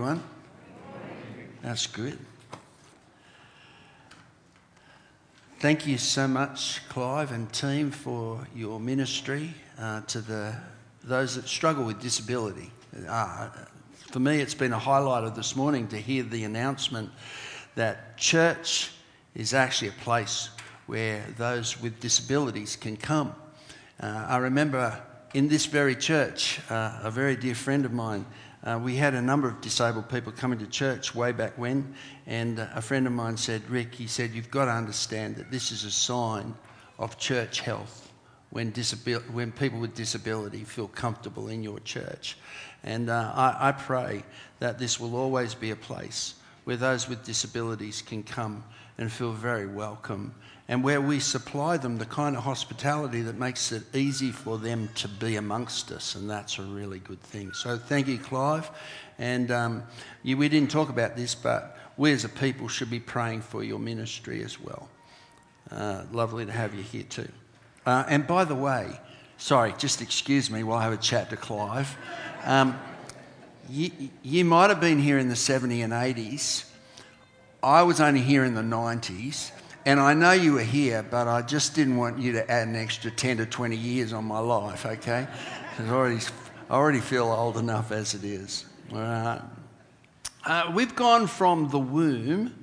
everyone. That's good. Thank you so much, Clive and team, for your ministry to those that struggle with disability. For me, it's been a highlight of this morning to hear the announcement that church is actually a place where those with disabilities can come. I remember in this very church, a very dear friend of mine, we had a number of disabled people coming to church way back when, and a friend of mine said, Rick, he said, you've got to understand that this is a sign of church health when people with disability feel comfortable in your church. And I pray that this will always be a place where those with disabilities can come and feel very welcome, and where we supply them the kind of hospitality that makes it easy for them to be amongst us, and that's a really good thing. So thank you, Clive. And we didn't talk about this, but we as a people should be praying for your ministry as well. Lovely to have you here too. And by the way, sorry, just excuse me while I have a chat to Clive. You might have been here in the 70s and 80s. I was only here in the 90s, and I know you were here, but I just didn't want you to add an extra 10 to 20 years on my life, okay? Because I already feel old enough as it is. All right. We've gone from the womb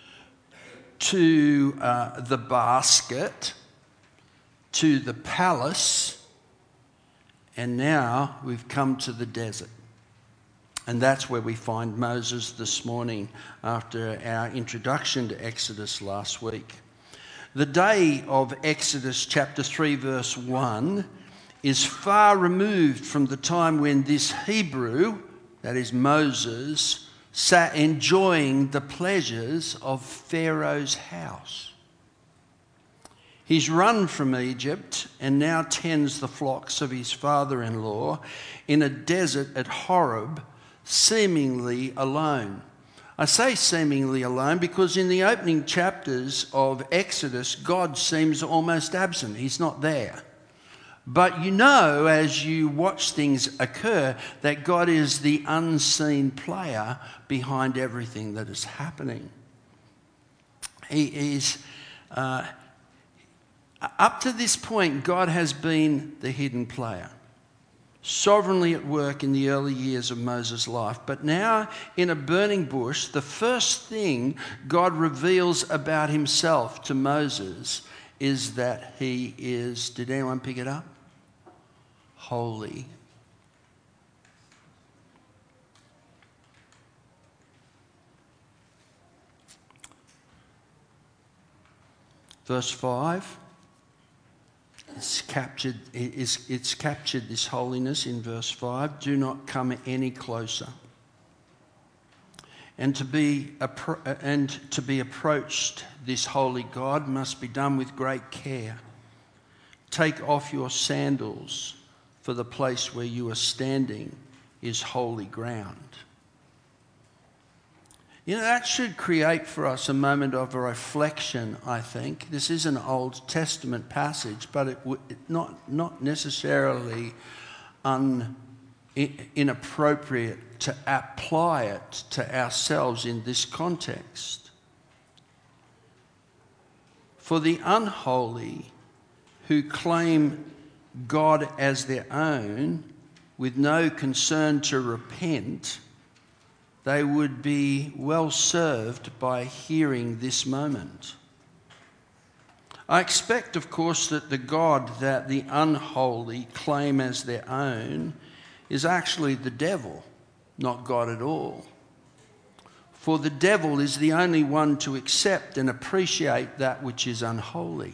to the basket to the palace, and now we've come to the desert. And that's where we find Moses this morning after our introduction to Exodus last week. The day of Exodus chapter 3 verse 1 is far removed from the time when this Hebrew, that is Moses, sat enjoying the pleasures of Pharaoh's house. He's run from Egypt and now tends the flocks of his father-in-law in a desert at Horeb, seemingly alone. I say seemingly alone because in the opening chapters of Exodus, God seems almost absent. He's not there. But you know, as you watch things occur, that God is the unseen player behind everything that is happening. He is, up to this point, God has been the hidden player, sovereignly at work in the early years of Moses' life. But now, in a burning bush, the first thing God reveals about himself to Moses is that he is, did anyone pick it up? Holy. Verse 5. It's captured this holiness in verse 5. Do not come any closer. And to be approached, this holy God must be done with great care. Take off your sandals, for the place where you are standing is holy ground. You know, that should create for us a moment of a reflection, I think. This is an Old Testament passage, but not necessarily inappropriate to apply it to ourselves in this context. For the unholy who claim God as their own with no concern to repent, they would be well served by hearing this moment. I expect, of course, that the God that the unholy claim as their own is actually the devil, not God at all. For the devil is the only one to accept and appreciate that which is unholy.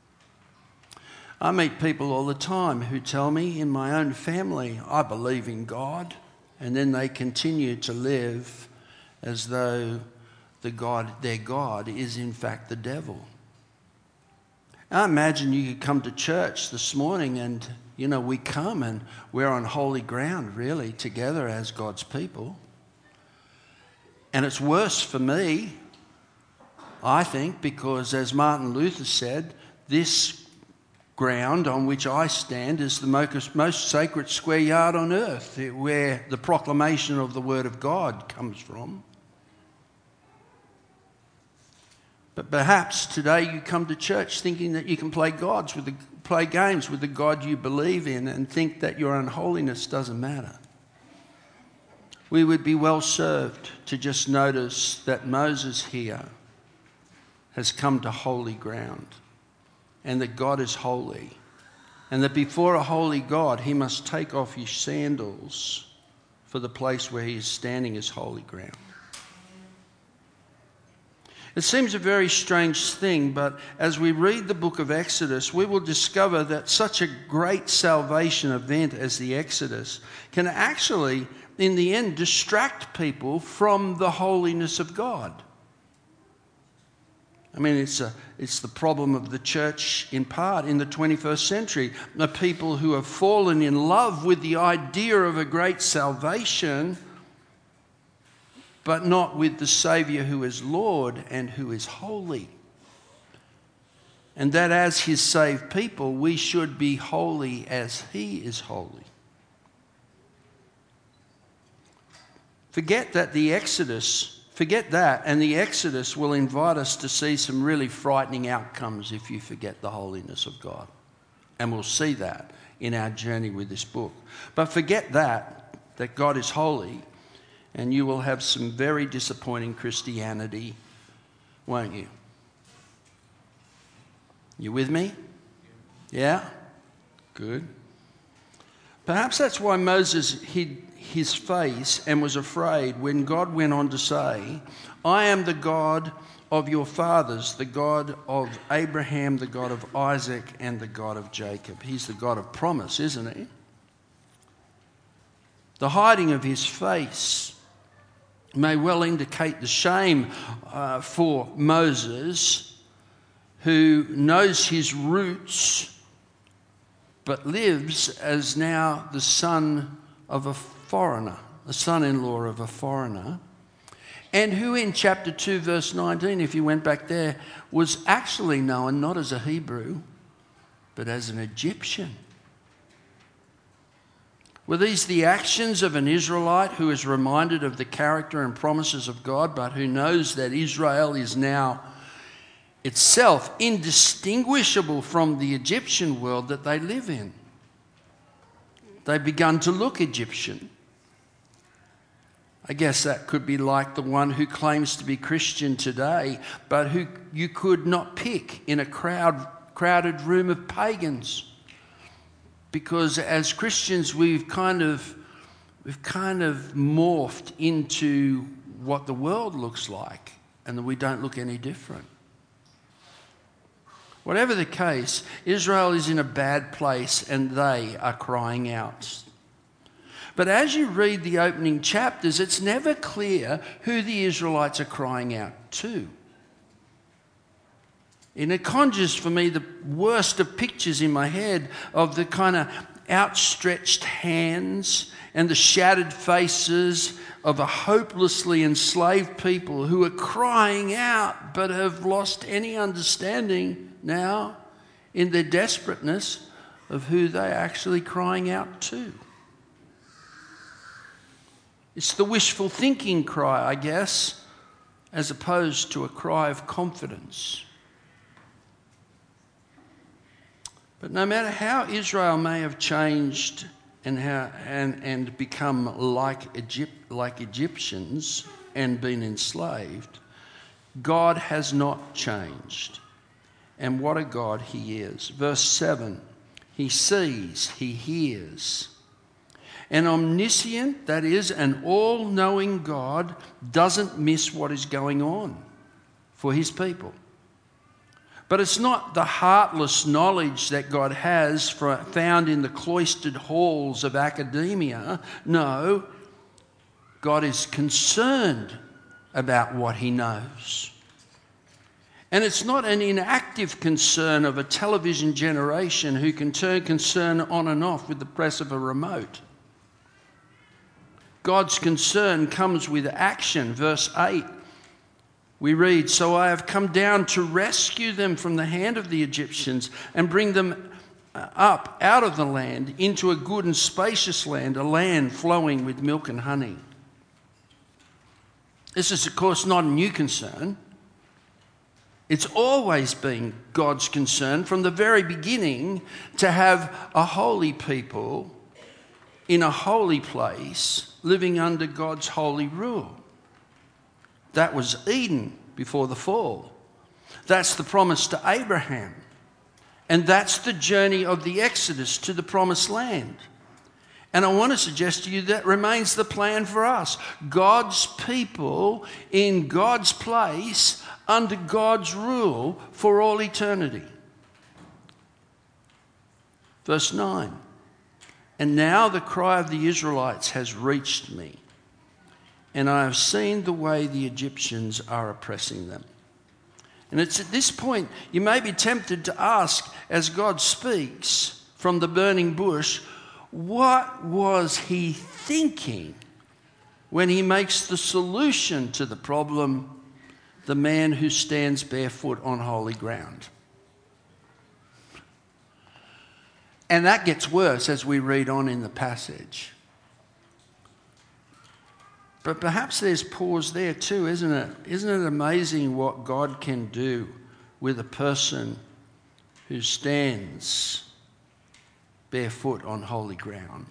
I meet people all the time who tell me, in my own family, I believe in God, and then they continue to live as though their God is in fact the devil. I imagine you could come to church this morning and, you know, we come and we're on holy ground really together as God's people. And it's worse for me, I think, because as Martin Luther said, this ground on which I stand is the most sacred square yard on earth, where the proclamation of the Word of God comes from. But perhaps today you come to church thinking that you can play games with the God you believe in and think that your unholiness doesn't matter. We would be well served to just notice that Moses here has come to holy ground, and that God is holy, and that before a holy God he must take off his sandals, for the place where he is standing is holy ground. It seems a very strange thing, but as we read the book of Exodus, we will discover that such a great salvation event as the Exodus can actually, in the end, distract people from the holiness of God. I mean, it's the problem of the church in part in the 21st century. The people who have fallen in love with the idea of a great salvation, but not with the Saviour who is Lord and who is holy. And that as his saved people, we should be holy as he is holy. Forget that, and the Exodus will invite us to see some really frightening outcomes if you forget the holiness of God. And we'll see that in our journey with this book. But forget that God is holy, and you will have some very disappointing Christianity, won't you? You with me? Yeah? Good. Perhaps that's why Moses hid his face and was afraid when God went on to say, I am the God of your fathers, the God of Abraham, the God of Isaac, and the God of Jacob. He's the God of promise, isn't he? The hiding of his face may well indicate the shame for Moses, who knows his roots but lives as now the son of a foreigner, the son-in-law of a foreigner, and who in chapter 2 verse 19, if you went back there, was actually known not as a Hebrew but as an Egyptian. Were these the actions of an Israelite who is reminded of the character and promises of God, but who knows that Israel is now itself indistinguishable from the Egyptian world that they live in? They've begun to look Egyptian. I guess that could be like the one who claims to be Christian today, but who you could not pick in a crowded room of pagans. Because as Christians, we've kind of morphed into what the world looks like, and that we don't look any different. Whatever the case, Israel is in a bad place and they are crying out. But as you read the opening chapters, it's never clear who the Israelites are crying out to. And it conjures for me the worst of pictures in my head of the kind of outstretched hands and the shattered faces of a hopelessly enslaved people who are crying out but have lost any understanding now in their desperateness of who they're actually crying out to. It's the wishful thinking cry, I guess, as opposed to a cry of confidence. But no matter how Israel may have changed and become like Egyptians and been enslaved, God has not changed. And what a God he is. Verse 7, he sees, he hears. An omniscient, that is, an all-knowing God doesn't miss what is going on for his people. But it's not the heartless knowledge that God has found in the cloistered halls of academia. No, God is concerned about what he knows. And it's not an inactive concern of a television generation who can turn concern on and off with the press of a remote. God's concern comes with action. Verse 8, we read, "So I have come down to rescue them from the hand of the Egyptians and bring them up out of the land into a good and spacious land, a land flowing with milk and honey. This is, of course, not a new concern. It's always been God's concern from the very beginning to have a holy people in a holy place living under God's holy rule. That was Eden before the fall. That's the promise to Abraham. And that's the journey of the Exodus to the promised land. And I want to suggest to you that remains the plan for us. God's people in God's place under God's rule for all eternity. Verse 9. And now the cry of the Israelites has reached me, and I have seen the way the Egyptians are oppressing them. And it's at this point you may be tempted to ask, as God speaks from the burning bush, what was he thinking when he makes the solution to the problem the man who stands barefoot on holy ground? And that gets worse as we read on in the passage. But perhaps there's pause there too, isn't it? Isn't it amazing what God can do with a person who stands barefoot on holy ground?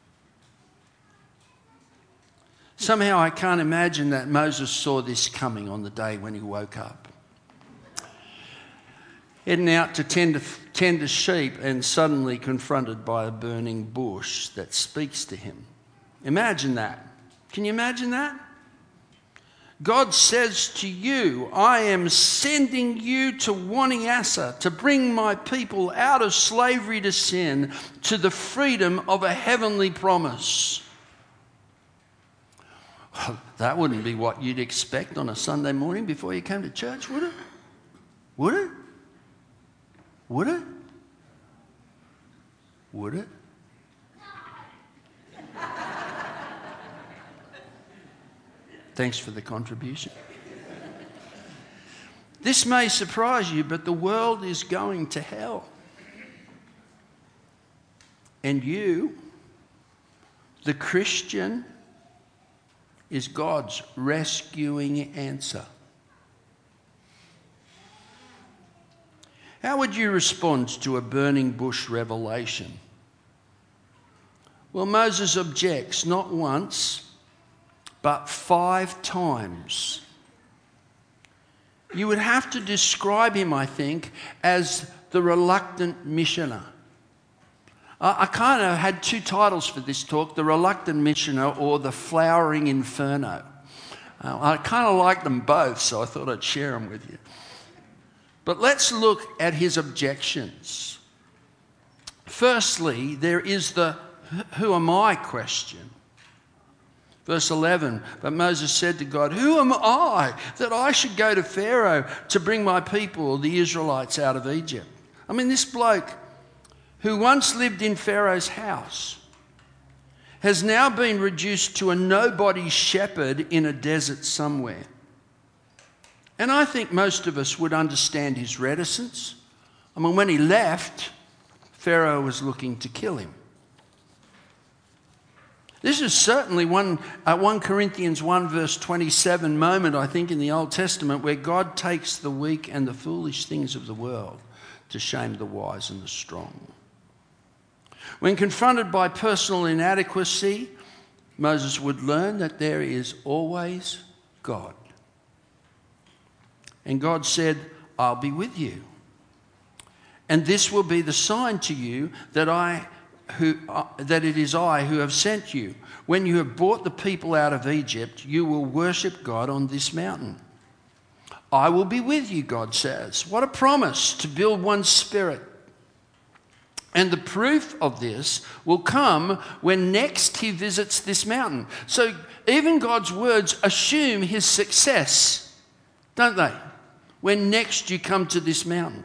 Somehow I can't imagine that Moses saw this coming on the day when he woke up. Heading out to tend to sheep and suddenly confronted by a burning bush that speaks to him. Imagine that. Can you imagine that? God says to you, I am sending you to Waniassa to bring my people out of slavery to sin to the freedom of a heavenly promise. Well, that wouldn't be what you'd expect on a Sunday morning before you came to church, would it? Would it? Would it? Would it? Thanks for the contribution. This may surprise you, but the world is going to hell. And you, the Christian, is God's rescuing answer. How would you respond to a burning bush revelation? Well, Moses objects not once, but 5 times. You would have to describe him, I think, as the reluctant missioner. I kind of had 2 titles for this talk, the reluctant missioner or the flowering inferno. I kind of like them both, so I thought I'd share them with you. But let's look at his objections. Firstly, there is the who am I question. Verse 11, but Moses said to God, who am I that I should go to Pharaoh to bring my people, the Israelites, out of Egypt? I mean, this bloke who once lived in Pharaoh's house has now been reduced to a nobody shepherd in a desert somewhere. And I think most of us would understand his reticence. I mean, when he left, Pharaoh was looking to kill him. This is certainly 1 Corinthians 1 verse 27 moment, I think, in the Old Testament where God takes the weak and the foolish things of the world to shame the wise and the strong. When confronted by personal inadequacy, Moses would learn that there is always God. And God said, I'll be with you. And this will be the sign to you that it is I who have sent you. When you have brought the people out of Egypt, you will worship God on this mountain. I will be with you, God says. What a promise to build one spirit. And the proof of this will come when next he visits this mountain. So even God's words assume his success, don't they? When next you come to this mountain.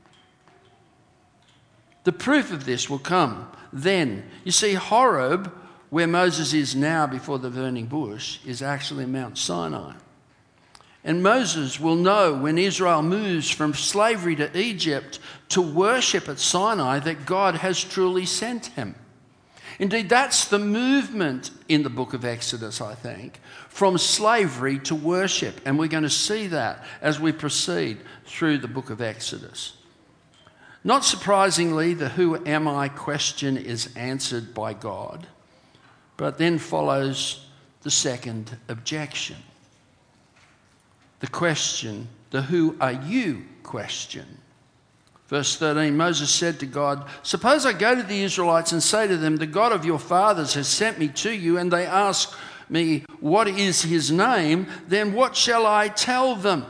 The proof of this will come then. You see, Horeb, where Moses is now before the burning bush, is actually Mount Sinai. And Moses will know when Israel moves from slavery to Egypt to worship at Sinai that God has truly sent him. Indeed, that's the movement in the book of Exodus, I think, from slavery to worship. And we're going to see that as we proceed through the book of Exodus. Not surprisingly, the who am I question is answered by God, but then follows the second objection. The question, the who are you question. Verse 13, Moses said to God, suppose I go to the Israelites and say to them, the God of your fathers has sent me to you, and they ask me, what is his name? Then what shall I tell them?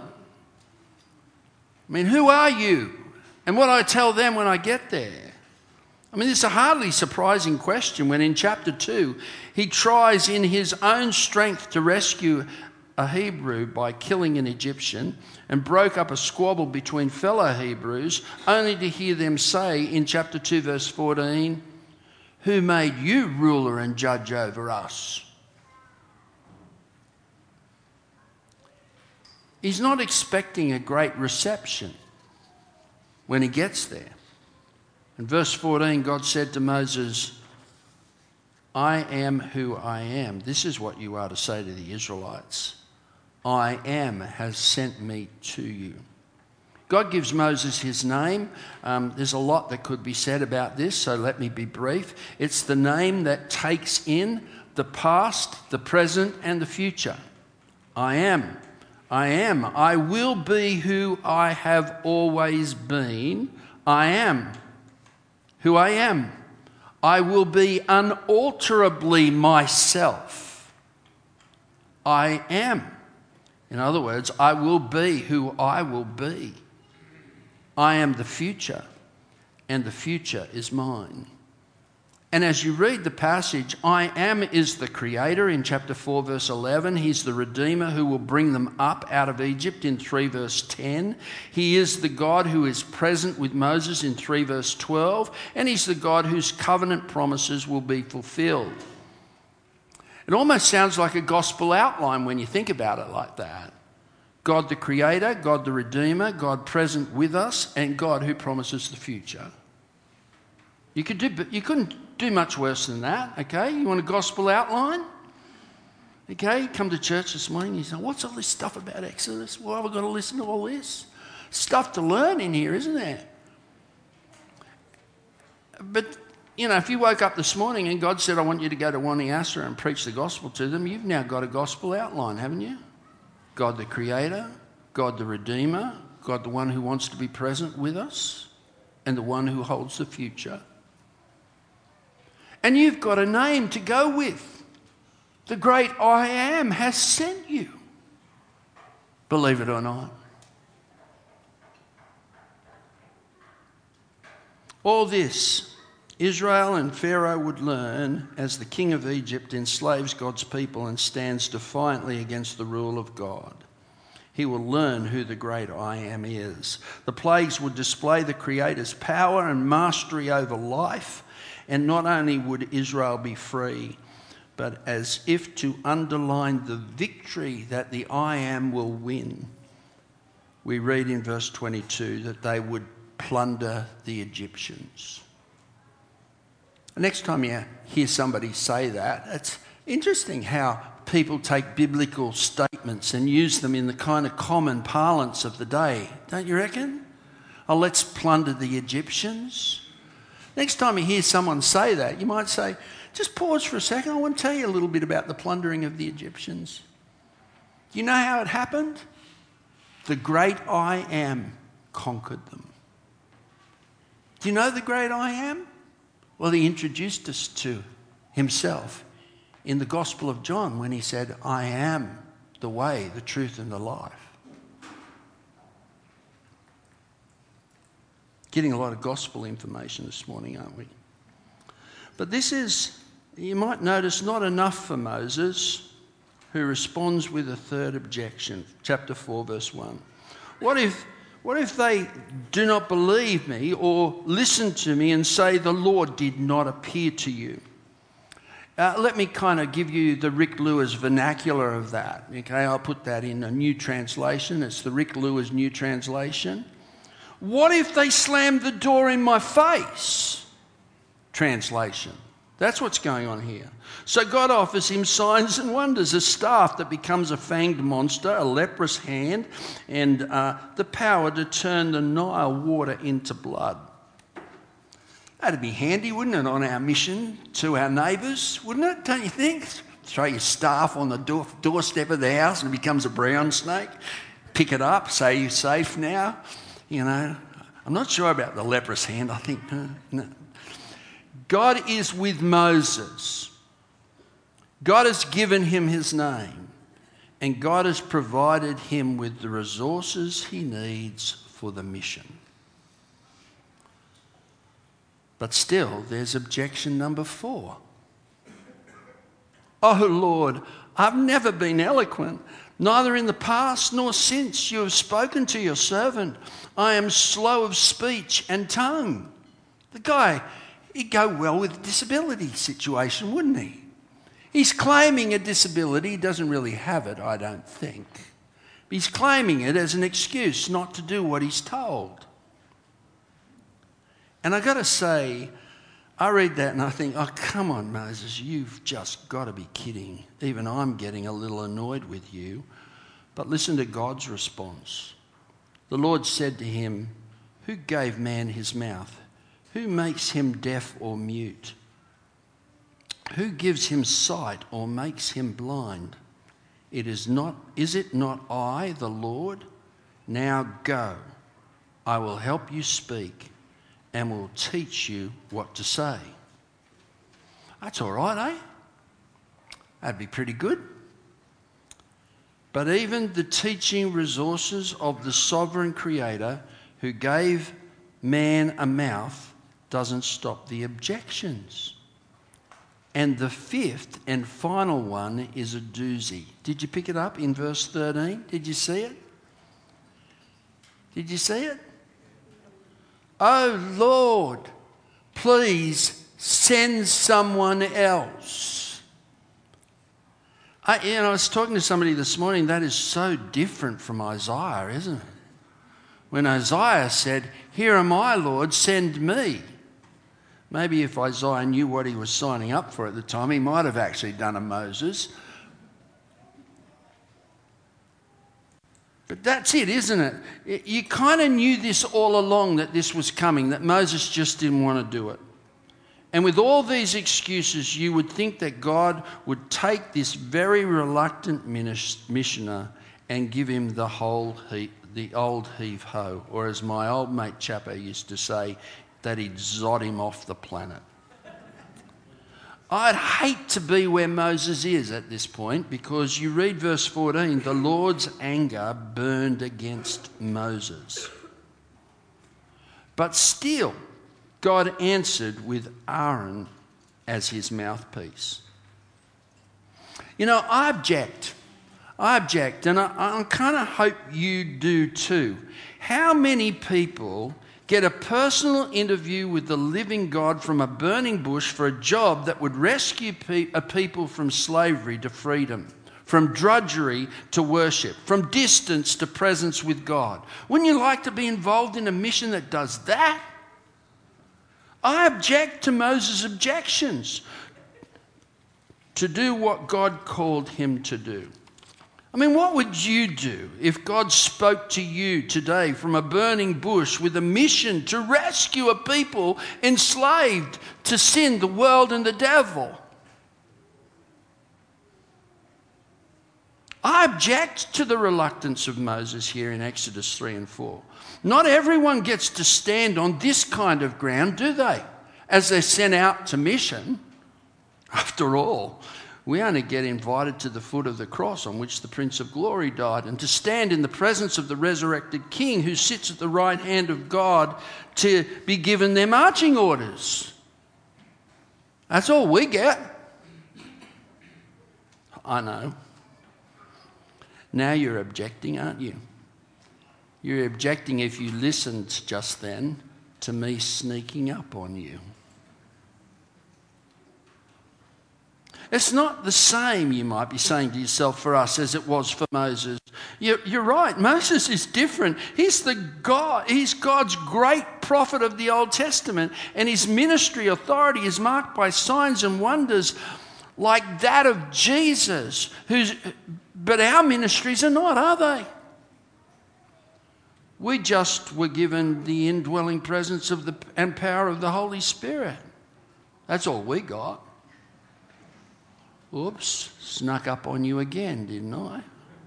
I mean, who are you? And what I tell them when I get there? I mean, it's a hardly surprising question when in chapter 2, he tries in his own strength to rescue a Hebrew by killing an Egyptian and broke up a squabble between fellow Hebrews, only to hear them say in chapter 2 verse 14, who made you ruler and judge over us? He's not expecting a great reception when he gets there. In verse 14, God said to Moses, I am who I am. This is what you are to say to the Israelites. I am has sent me to you. God gives Moses his name. There's a lot that could be said about this, so let me be brief. It's the name that takes in the past, the present, and the future. I am. I am. I will be who I have always been. I am who I am. I will be unalterably myself. I am. In other words, I will be who I will be. I am the future, and the future is mine. And as you read the passage, I am is the Creator in chapter 4 verse 11. He's the Redeemer who will bring them up out of Egypt in 3 verse 10. He is the God who is present with Moses in 3 verse 12. And he's the God whose covenant promises will be fulfilled. It almost sounds like a gospel outline when you think about it like that. God the Creator, God the Redeemer, God present with us, and God who promises the future. You couldn't do much worse than that, okay? You want a gospel outline? Okay, you come to church this morning and you say, what's all this stuff about Exodus? Well, I've got to listen to all this. Stuff to learn in here, isn't there? But, you know, if you woke up this morning and God said, I want you to go to Wanniassa and preach the gospel to them, you've now got a gospel outline, haven't you? God the Creator, God the Redeemer, God the one who wants to be present with us, and the one who holds the future. And you've got a name to go with. The great I Am has sent you. Believe it or not. All this, Israel and Pharaoh would learn as the king of Egypt enslaves God's people and stands defiantly against the rule of God. He will learn who the great I Am is. The plagues would display the Creator's power and mastery over life. And not only would Israel be free, but as if to underline the victory that the I Am will win, we read in verse 22 that they would plunder the Egyptians. Next time you hear somebody say that, it's interesting how people take biblical statements and use them in the kind of common parlance of the day, don't you reckon? Oh, let's plunder the Egyptians. Next time you hear someone say that, you might say, just pause for a second. I want to tell you a little bit about the plundering of the Egyptians. Do you know how it happened? The great I Am conquered them. Do you know the great I Am? Well, he introduced us to himself in the Gospel of John when he said, I am the way, the truth, and the life. Getting a lot of gospel information this morning, aren't we? But this is, you might notice, not enough for Moses, who responds with a third objection. Chapter 4, verse 1. What if they do not believe me or listen to me and say, the Lord did not appear to you? Let me kind of give you the Rick Lewis vernacular of that. Okay, I'll put that in a new translation. It's the Rick Lewis New Translation. What if they slammed the door in my face? Translation. That's what's going on here. So God offers him signs and wonders, a staff that becomes a fanged monster, a leprous hand, and the power to turn the Nile water into blood. That'd be handy, wouldn't it, on our mission to our neighbours, wouldn't it, don't you think? Throw your staff on the doorstep of the house and it becomes a brown snake. Pick it up, say you're safe now. You know, I'm not sure about the leprous hand, I think. No. God is with Moses. God has given him his name, and God has provided him with the resources he needs for the mission. But still, there's objection number 4. Oh Lord, I've never been eloquent, neither in the past nor since you have spoken to your servant. I am slow of speech and tongue. The guy, he'd go well with a disability situation, wouldn't he? He's claiming a disability. He doesn't really have it, I don't think. He's claiming it as an excuse not to do what he's told. And I got to say, I read that and I think, oh, come on, Moses, you've just got to be kidding. Even I'm getting a little annoyed with you. But listen to God's response. The Lord said to him, who gave man his mouth? Who makes him deaf or mute? Who gives him sight or makes him blind? Is it not I, the Lord? Now go, I will help you speak and will teach you what to say. That's all right, eh? That'd be pretty good. But even the teaching resources of the sovereign Creator who gave man a mouth doesn't stop the objections. And the 5th and final one is a doozy. Did you pick it up in verse 13? Did you see it? Did you see it? Oh Lord, please send someone else. I was talking to somebody this morning, that is so different from Isaiah, isn't it? When Isaiah said, here am I, Lord, send me. Maybe if Isaiah knew what he was signing up for at the time, he might have actually done a Moses. But that's it, isn't it? You kind of knew this all along, that this was coming, that Moses just didn't want to do it. And with all these excuses, you would think that God would take this very reluctant missioner and give him the old heave-ho, or as my old mate Chappo used to say, that he'd zod him off the planet. I'd hate to be where Moses is at this point, because you read verse 14, the Lord's anger burned against Moses. But still, God answered with Aaron as his mouthpiece. You know, I object, and I kind of hope you do too. How many people get a personal interview with the living God from a burning bush for a job that would rescue a people from slavery to freedom, from drudgery to worship, from distance to presence with God? Wouldn't you like to be involved in a mission that does that? I object to Moses' objections to do what God called him to do. I mean, what would you do if God spoke to you today from a burning bush with a mission to rescue a people enslaved to sin, the world, and the devil? I object to the reluctance of Moses here in Exodus 3 and 4. Not everyone gets to stand on this kind of ground, do they? As they're sent out to mission. After all, we only get invited to the foot of the cross on which the Prince of Glory died, and to stand in the presence of the resurrected King who sits at the right hand of God to be given their marching orders. That's all we get. I know. Now you're objecting, aren't you? You're objecting, if you listened just then, to me sneaking up on you. It's not the same, you might be saying to yourself, for us as it was for Moses. You're right, Moses is different. He's God's great prophet of the Old Testament, and his ministry authority is marked by signs and wonders like that of Jesus. But our ministries are not, are they? We just were given the indwelling presence and power of the Holy Spirit. That's all we got. Oops, snuck up on you again, didn't I?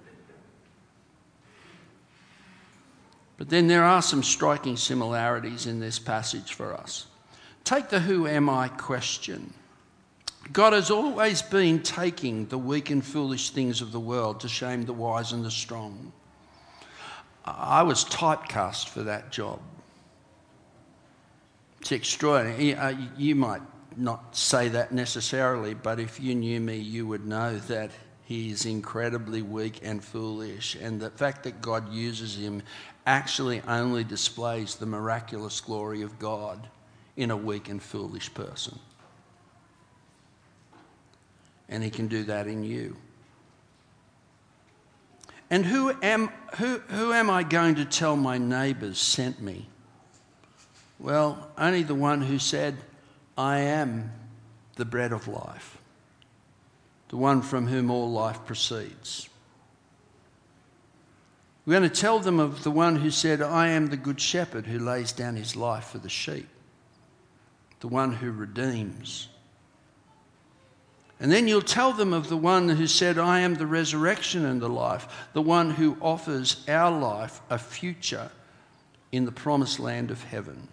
But then there are some striking similarities in this passage for us. Take the who am I question. God has always been taking the weak and foolish things of the world to shame the wise and the strong. I was typecast for that job. It's extraordinary. You might not say that necessarily, but if you knew me, you would know that he is incredibly weak and foolish, and the fact that God uses him actually only displays the miraculous glory of God in a weak and foolish person. And he can do that in you. And who am I going to tell my neighbours sent me? Well, only the one who said, I am the bread of life, the one from whom all life proceeds. We're going to tell them of the one who said, I am the good shepherd who lays down his life for the sheep, the one who redeems. And then you'll tell them of the one who said, I am the resurrection and the life, the one who offers our life a future in the promised land of heaven.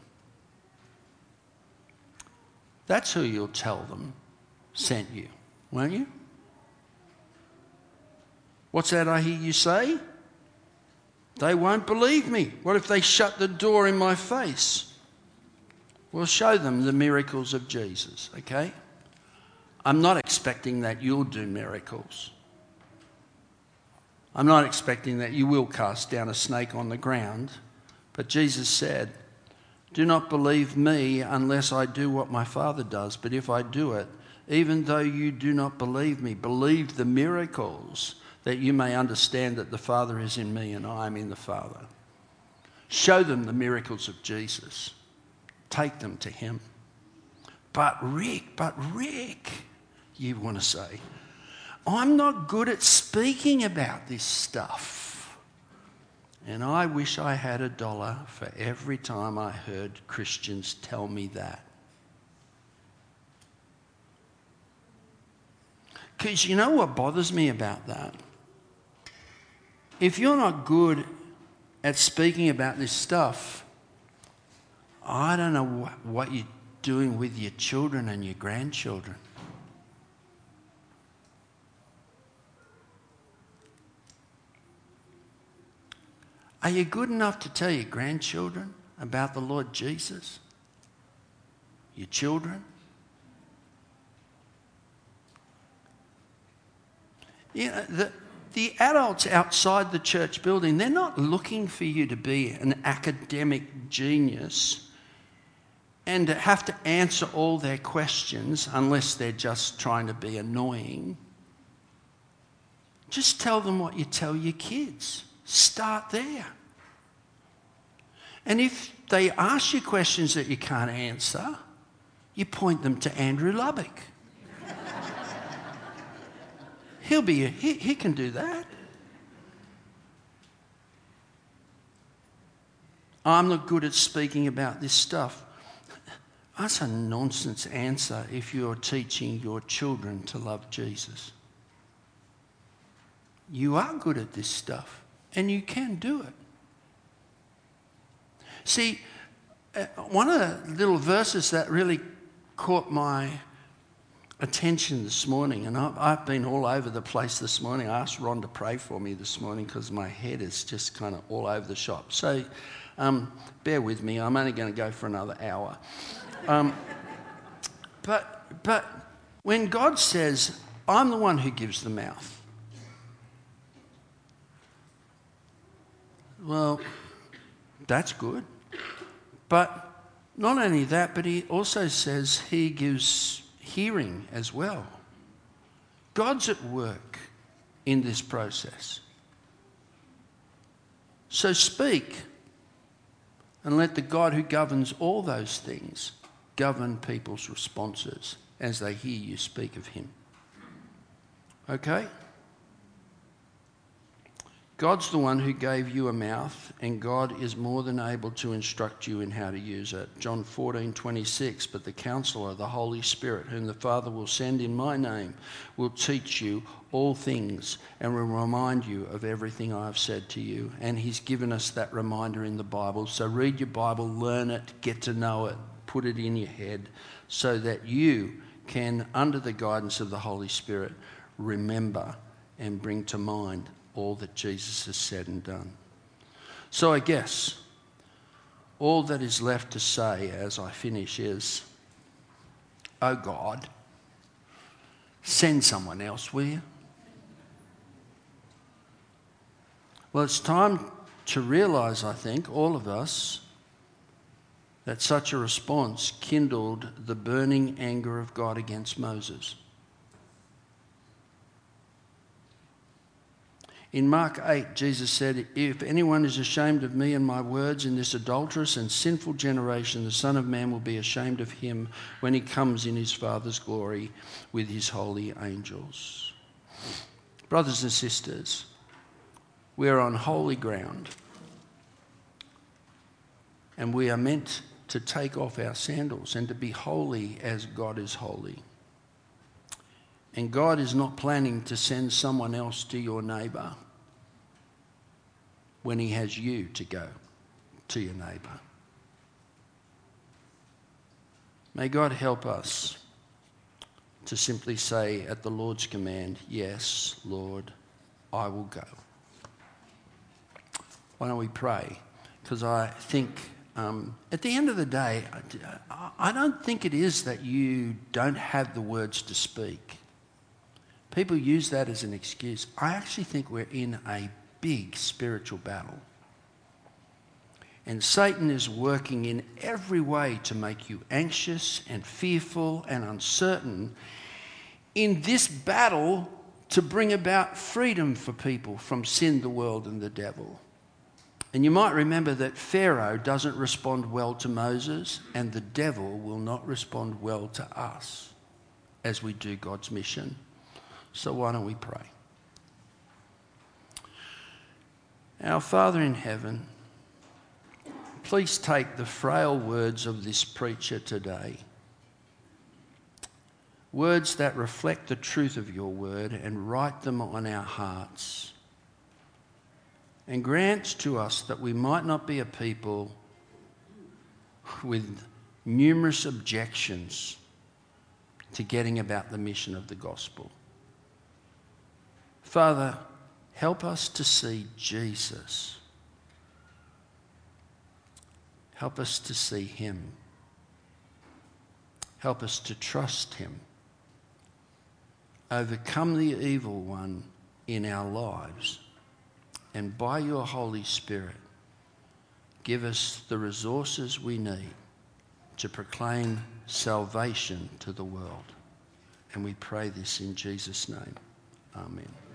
That's who you'll tell them sent you, won't you? What's that I hear you say? They won't believe me. What if they shut the door in my face? We'll show them the miracles of Jesus, okay? I'm not expecting that you'll do miracles. I'm not expecting that you will cast down a snake on the ground. But Jesus said, do not believe me unless I do what my Father does. But if I do it, even though you do not believe me, believe the miracles, that you may understand that the Father is in me and I am in the Father. Show them the miracles of Jesus. Take them to him. But Rick, you want to say, I'm not good at speaking about this stuff. And I wish I had $1 for every time I heard Christians tell me that. Because you know what bothers me about that? If you're not good at speaking about this stuff, I don't know what you're doing with your children and your grandchildren. Are you good enough to tell your grandchildren about the Lord Jesus? Your children? You know, the adults outside the church building, they're not looking for you to be an academic genius and to have to answer all their questions unless they're just trying to be annoying. Just tell them what you tell your kids. Start there. And if they ask you questions that you can't answer, you point them to Andrew Lubbock. He can do that. I'm not good at speaking about this stuff. That's a nonsense answer if you're teaching your children to love Jesus. You are good at this stuff, and you can do it. See, one of the little verses that really caught my attention this morning, and I've been all over the place this morning. I asked Ron to pray for me this morning because my head is just kind of all over the shop. So bear with me. I'm only going to go for another hour. But when God says, I'm the one who gives the mouth, well, that's good. But not only that, but he also says he gives hearing as well. God's at work in this process. So speak, and let the God who governs all those things govern people's responses as they hear you speak of him. Okay? God's the one who gave you a mouth, and God is more than able to instruct you in how to use it. John 14:26, but the Counselor, the Holy Spirit, whom the Father will send in my name, will teach you all things and will remind you of everything I have said to you. And he's given us that reminder in the Bible. So read your Bible, learn it, get to know it, put it in your head so that you can, under the guidance of the Holy Spirit, remember and bring to mind all that Jesus has said and done. So I guess all that is left to say as I finish is, oh God, send someone else, will you? Well, it's time to realise, I think, all of us, that such a response kindled the burning anger of God against Moses. In Mark 8, Jesus said, if anyone is ashamed of me and my words in this adulterous and sinful generation, the Son of Man will be ashamed of him when he comes in his Father's glory with his holy angels. Brothers and sisters, we are on holy ground, and we are meant to take off our sandals and to be holy as God is holy. And God is not planning to send someone else to your neighbour when he has you to go to your neighbour. May God help us to simply say at the Lord's command, yes, Lord, I will go. Why don't we pray? Because I think at the end of the day, I don't think it is that you don't have the words to speak. People use that as an excuse. I actually think we're in a big spiritual battle. And Satan is working in every way to make you anxious and fearful and uncertain in this battle to bring about freedom for people from sin, the world, and the devil. And you might remember that Pharaoh doesn't respond well to Moses, and the devil will not respond well to us as we do God's mission. So why don't we pray? Our Father in heaven, please take the frail words of this preacher today, words that reflect the truth of your word, and write them on our hearts. And grant to us that we might not be a people with numerous objections to getting about the mission of the gospel. Father, help us to see Jesus. Help us to see him. Help us to trust him. Overcome the evil one in our lives. And by your Holy Spirit, give us the resources we need to proclaim salvation to the world. And we pray this in Jesus' name. Amen.